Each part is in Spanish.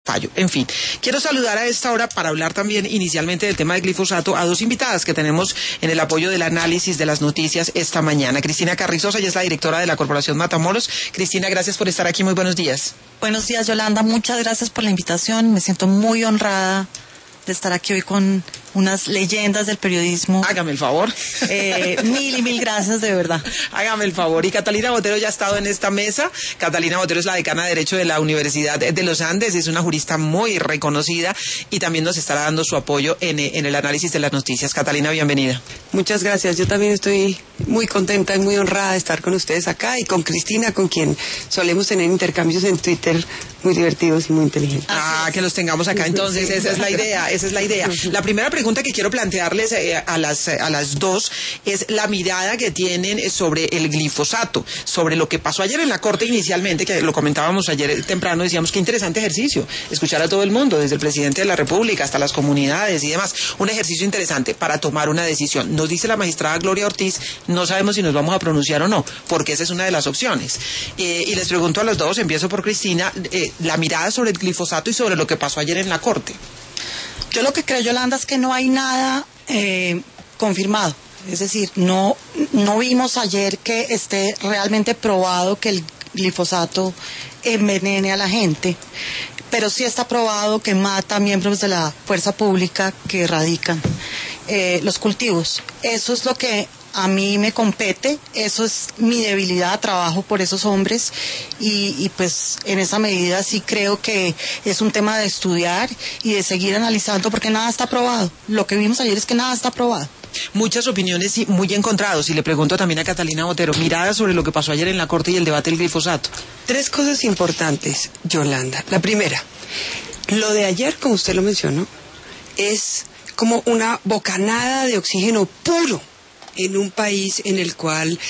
fallo. En fin, quiero saludar a esta hora para hablar también inicialmente del tema del glifosato a dos invitadas que tenemos en el apoyo del análisis de las noticias esta mañana. Cristina Carrizosa, ella es la directora de la Corporación Matamoros. Cristina, gracias por estar aquí, muy buenos días. Buenos días, Yolanda, muchas gracias por la invitación, me siento muy honrada de estar aquí hoy con unas leyendas del periodismo. Hágame el favor. Mil gracias, de verdad. Hágame el favor. Y Catalina Botero ya ha estado en esta mesa. Catalina Botero es la decana de Derecho de la Universidad de los Andes, es una jurista muy reconocida y también nos estará dando su apoyo en el análisis de las noticias. Catalina, bienvenida. Muchas gracias. Yo también estoy muy contenta y muy honrada de estar con ustedes acá y con Cristina, con quien solemos tener intercambios en Twitter muy divertidos y muy inteligentes. Que los tengamos acá entonces, esa es la idea. La primera pregunta que quiero plantearles a las dos es la mirada que tienen sobre el glifosato, sobre lo que pasó ayer en la Corte inicialmente, que lo comentábamos ayer temprano, decíamos qué interesante ejercicio, escuchar a todo el mundo, desde el presidente de la República hasta las comunidades y demás, un ejercicio interesante para tomar una decisión. Nos dice la magistrada Gloria Ortiz, no sabemos si nos vamos a pronunciar o no, porque esa es una de las opciones. Y les pregunto a los dos, empiezo por Cristina, la mirada sobre el glifosato y sobre lo que pasó ayer en la Corte. Yo lo que creo, Yolanda, es que no hay nada confirmado. Es decir, no vimos ayer que esté realmente probado que el glifosato envenene a la gente, pero sí está probado que mata a miembros de la fuerza pública que erradican los cultivos. Eso es lo que a mí me compete, eso es mi debilidad, trabajo por esos hombres y pues en esa medida sí creo que es un tema de estudiar y de seguir analizando porque nada está probado. Lo que vimos ayer es que nada está probado. Muchas opiniones y muy encontrados, y le pregunto también a Catalina Botero, mirada sobre lo que pasó ayer en la Corte y el debate del glifosato. Tres cosas importantes, Yolanda. La primera, lo de ayer, como usted lo mencionó, es como una bocanada de oxígeno puro en un país en el cual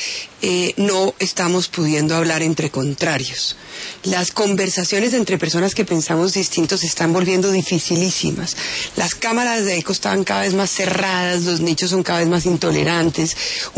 no estamos pudiendo hablar entre contrarios. Las conversaciones entre personas que pensamos distintos se están volviendo dificilísimas. Las cámaras de eco están cada vez más cerradas, los nichos son cada vez más intolerantes.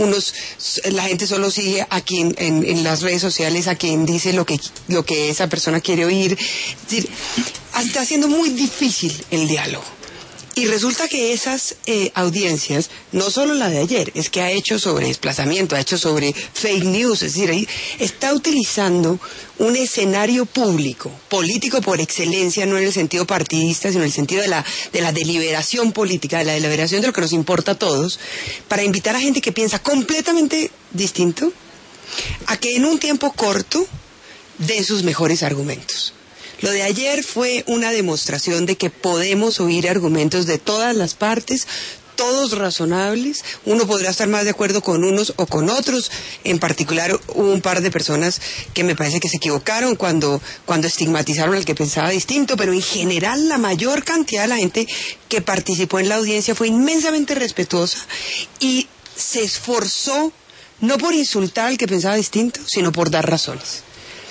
La gente solo sigue a quien en las redes sociales a quien dice lo que esa persona quiere oír. Es decir, está siendo muy difícil el diálogo. Y resulta que esas audiencias, no solo la de ayer, es que ha hecho sobre desplazamiento, ha hecho sobre fake news, es decir, está utilizando un escenario público, político por excelencia, no en el sentido partidista, sino en el sentido de la deliberación política, de la deliberación de lo que nos importa a todos, para invitar a gente que piensa completamente distinto, a que en un tiempo corto dé sus mejores argumentos. Lo de ayer fue una demostración de que podemos oír argumentos de todas las partes, todos razonables. Uno podrá estar más de acuerdo con unos o con otros. En particular, hubo un par de personas que me parece que se equivocaron cuando estigmatizaron al que pensaba distinto, pero en general la mayor cantidad de la gente que participó en la audiencia fue inmensamente respetuosa y se esforzó no por insultar al que pensaba distinto, sino por dar razones.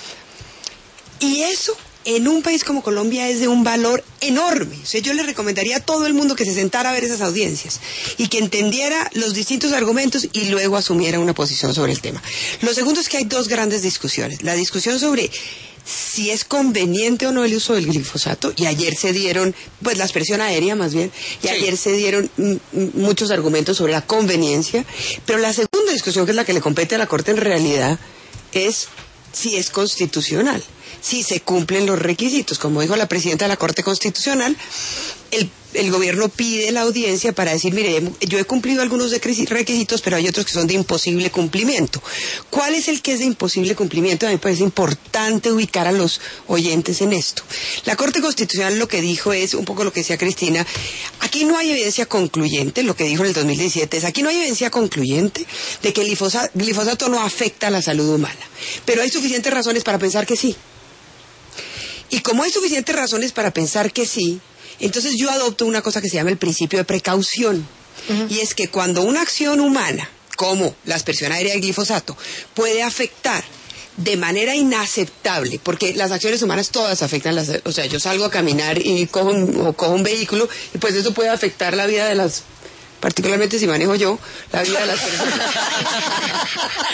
Y eso en un país como Colombia es de un valor enorme. O sea, yo le recomendaría a todo el mundo que se sentara a ver esas audiencias y que entendiera los distintos argumentos y luego asumiera una posición sobre el tema. Lo segundo es que hay dos grandes discusiones. La discusión sobre si es conveniente o no el uso del glifosato, y ayer se dieron, pues la expresión aérea más bien, y sí, ayer se dieron muchos argumentos sobre la conveniencia, pero la segunda discusión, que es la que le compete a la Corte en realidad, es si es constitucional, si se cumplen los requisitos. Como dijo la presidenta de la Corte Constitucional, el gobierno pide la audiencia para decir, mire, yo he cumplido algunos requisitos, pero hay otros que son de imposible cumplimiento. ¿Cuál es el que es de imposible cumplimiento? A mí me parece importante ubicar a los oyentes en esto. La Corte Constitucional lo que dijo es, un poco lo que decía Cristina, aquí no hay evidencia concluyente, lo que dijo en el 2017 es, aquí no hay evidencia concluyente de que el glifosato no afecta a la salud humana, pero hay suficientes razones para pensar que sí. Y como hay suficientes razones para pensar que sí, entonces yo adopto una cosa que se llama el principio de precaución. Y es que cuando una acción humana, como la aspersión aérea del glifosato, puede afectar de manera inaceptable, porque las acciones humanas todas afectan, o sea, yo salgo a caminar y cojo un vehículo, y pues eso puede afectar la vida de las, particularmente si manejo yo, la vida de las personas.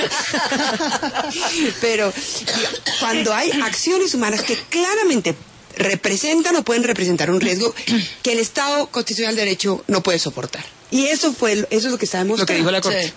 Pero cuando hay acciones humanas que claramente representan o pueden representar un riesgo que el Estado constitucional de derecho no puede soportar. Y eso es lo que está demostrando. Lo que dijo la Corte.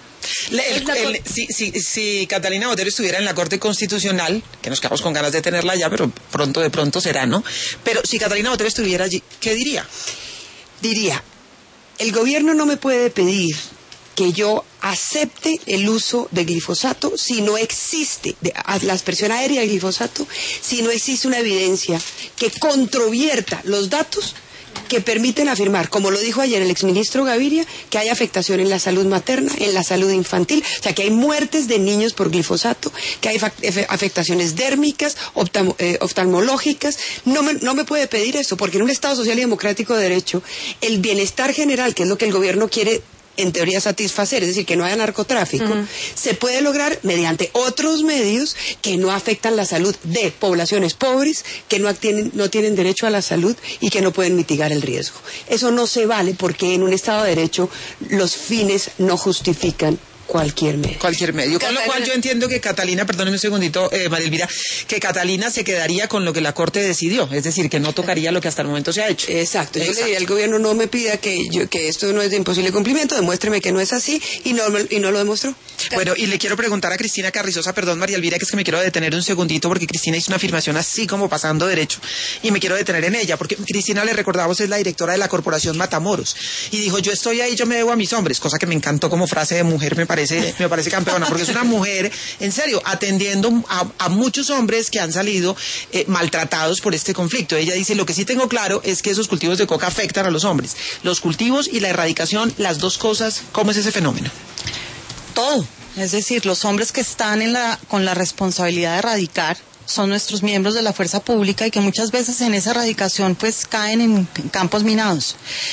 Sí. Si Catalina Botero estuviera en la Corte Constitucional, que nos quedamos con ganas de tenerla ya, pero de pronto será, ¿no? Pero si Catalina Botero estuviera allí, ¿qué diría? Diría, el gobierno no me puede pedir que yo acepte el uso de glifosato si no existe, la aspersión aérea del glifosato, si no existe una evidencia que controvierta los datos que permiten afirmar, como lo dijo ayer el exministro Gaviria, que hay afectación en la salud materna, en la salud infantil, o sea, que hay muertes de niños por glifosato, que hay afectaciones dérmicas, oftalmológicas. No me puede pedir eso, porque en un Estado social y democrático de derecho, el bienestar general, que es lo que el gobierno quiere en teoría satisfacer, es decir, que no haya narcotráfico, se puede lograr mediante otros medios que no afectan la salud de poblaciones pobres, que no tienen derecho a la salud y que no pueden mitigar el riesgo. Eso no se vale porque en un Estado de Derecho los fines no justifican cualquier medio. Cualquier medio. Con lo cual yo entiendo que Catalina, perdóneme un segundito, María Elvira, que Catalina se quedaría con lo que la Corte decidió, es decir, que no tocaría lo que hasta el momento se ha hecho. Exacto. Yo le diría al gobierno, no me pida que esto no es de imposible cumplimiento, demuéstreme que no es así, y no lo demostró. Bueno, y le quiero preguntar a Cristina Carrizosa, perdón María Elvira, que es que me quiero detener un segundito porque Cristina hizo una afirmación así como pasando derecho, y me quiero detener en ella, porque Cristina, le recordamos, es la directora de la Corporación Matamoros, y dijo, yo estoy ahí, yo me debo a mis hombres, cosa que me encantó como frase de mujer, me parece campeona, porque es una mujer, en serio, atendiendo a muchos hombres que han salido maltratados por este conflicto. Ella dice, lo que sí tengo claro es que esos cultivos de coca afectan a los hombres. Los cultivos y la erradicación, las dos cosas, ¿cómo es ese fenómeno? Todo. Es decir, los hombres que están con la responsabilidad de erradicar son nuestros miembros de la fuerza pública y que muchas veces en esa erradicación pues caen en campos minados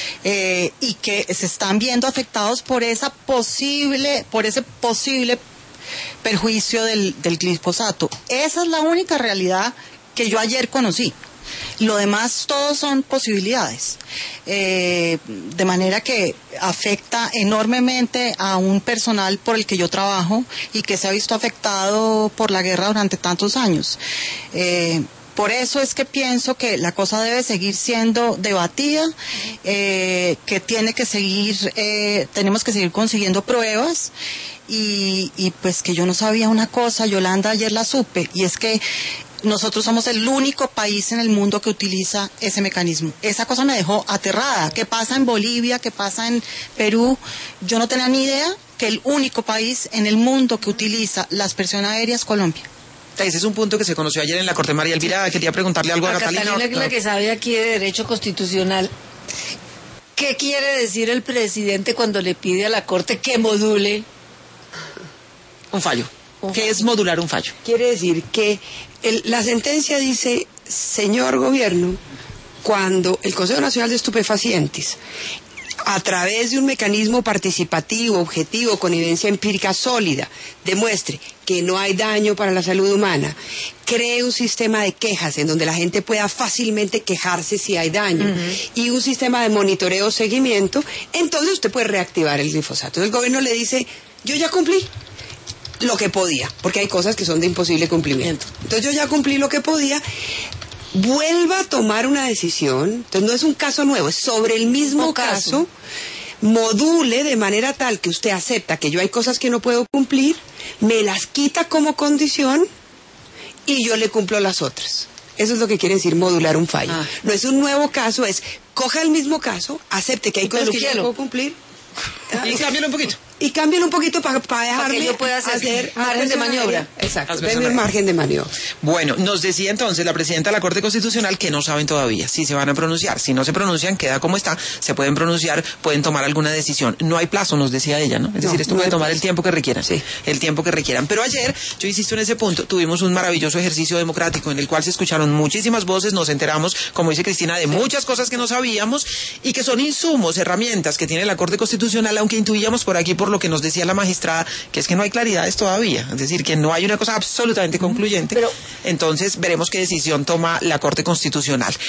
y que se están viendo afectados por ese posible perjuicio del glifosato. Esa es la única realidad que yo ayer conocí. Lo demás todos son posibilidades, de manera que afecta enormemente a un personal por el que yo trabajo y que se ha visto afectado por la guerra durante tantos años. Por eso es que pienso que la cosa debe seguir siendo debatida, que tenemos que seguir consiguiendo pruebas y pues que yo no sabía una cosa, Yolanda, ayer la supe, y es que nosotros somos el único país en el mundo que utiliza ese mecanismo. Esa cosa me dejó aterrada. ¿Qué pasa en Bolivia? ¿Qué pasa en Perú? Yo no tenía ni idea que el único país en el mundo que utiliza la aspersión aérea es Colombia. Ese es un punto que se conoció ayer en la Corte. María Elvira, quería preguntarle algo a Catalina. Catalina, que es la que sabe aquí de derecho constitucional. ¿Qué quiere decir el presidente cuando le pide a la Corte que module un fallo? ¿Qué es modular un fallo? Quiere decir que la sentencia dice, señor gobierno, cuando el Consejo Nacional de Estupefacientes, a través de un mecanismo participativo, objetivo, con evidencia empírica sólida, demuestre que no hay daño para la salud humana, cree un sistema de quejas en donde la gente pueda fácilmente quejarse si hay daño, y un sistema de monitoreo o seguimiento, entonces usted puede reactivar el glifosato. El gobierno le dice, yo ya cumplí lo que podía, porque hay cosas que son de imposible cumplimiento. Entonces yo ya cumplí lo que podía, vuelva a tomar una decisión, entonces no es un caso nuevo, es sobre el mismo caso, module de manera tal que usted acepta que yo hay cosas que no puedo cumplir, me las quita como condición y yo le cumplo las otras. Eso es lo que quiere decir modular un fallo. No es un nuevo caso, es coja el mismo caso, acepte que hay cosas que yo no puedo cumplir y cámbialo un poquito. Y cámbialo un poquito para dejarme que yo pueda hacer margen de maniobra. Exacto, denme margen de maniobra. Bueno, nos decía entonces la presidenta de la Corte Constitucional que no saben todavía si se van a pronunciar. Si no se pronuncian, queda como está. Se pueden pronunciar, pueden tomar alguna decisión. No hay plazo, nos decía ella, ¿no? Es decir, esto puede tomar el tiempo que requieran. Sí. El tiempo que requieran. Pero ayer, yo insisto en ese punto, tuvimos un maravilloso ejercicio democrático en el cual se escucharon muchísimas voces, nos enteramos, como dice Cristina, de muchas cosas que no sabíamos y que son insumos, herramientas que tiene la Corte Constitucional, aunque intuíamos por aquí, por lo que nos decía la magistrada, que es que no hay claridades todavía, es decir, que no hay una cosa absolutamente concluyente. Entonces veremos qué decisión toma la Corte Constitucional.